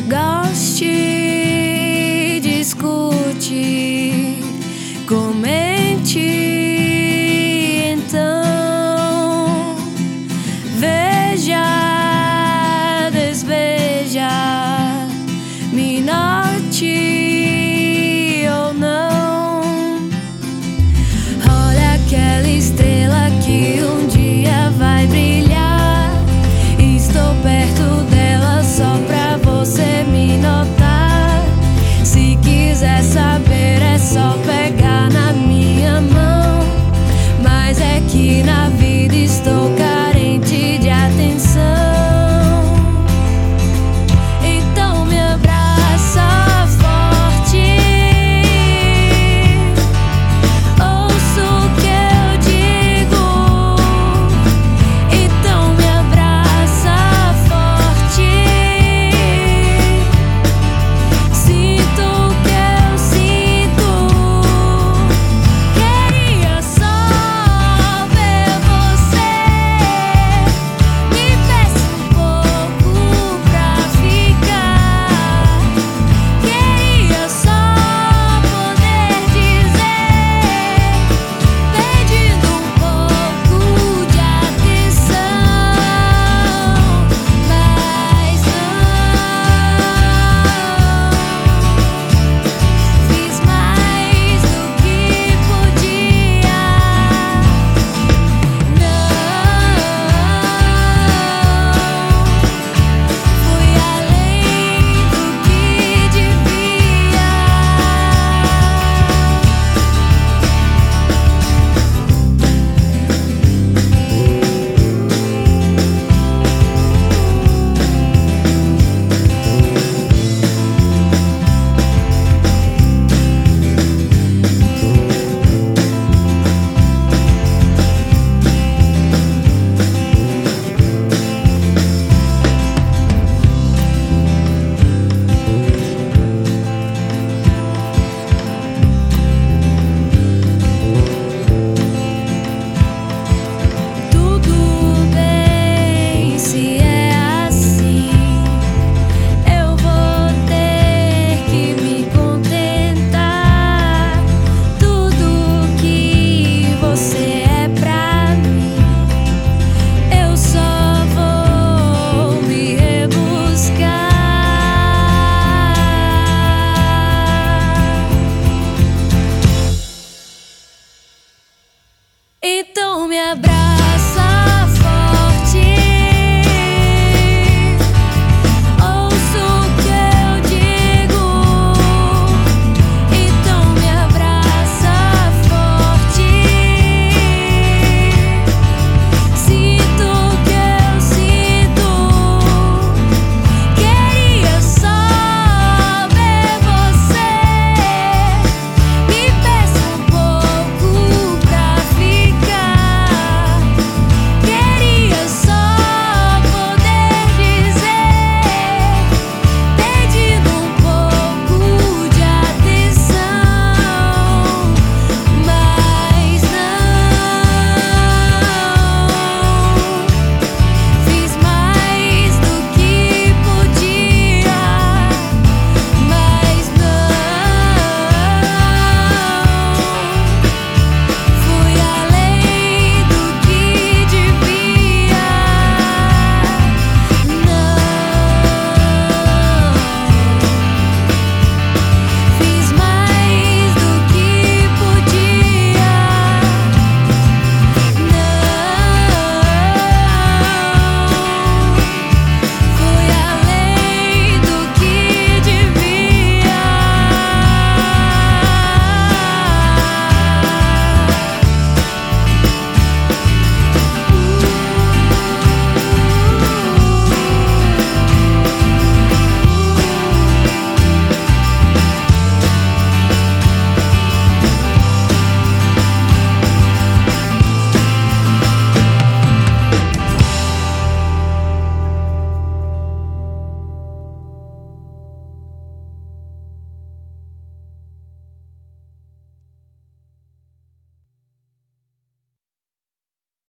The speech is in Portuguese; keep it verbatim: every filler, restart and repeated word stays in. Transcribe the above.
Goste, discute, comente, então veja, desveja, me note ou não. Olha aquela estrela que um dia vai brilhar. Estou perto dela só pra você me notar. Se quiser saber é só pegar na minha mão. Mas é que na vida estou carente de atenção. Então me abraça forte, ouça o que eu digo. Então me abraça forte, sinto o que eu sinto. Queria só ver você, me peça um pouco pra ficar. Queria só poder dizer, pedindo um pouco de atenção, mas não fiz mais do que podia. Não fui além do que devia. Tudo bem se é assim, eu vou ter que me contentar. Tudo que você é pra mim, eu só vou me rebuscar. Então me abraça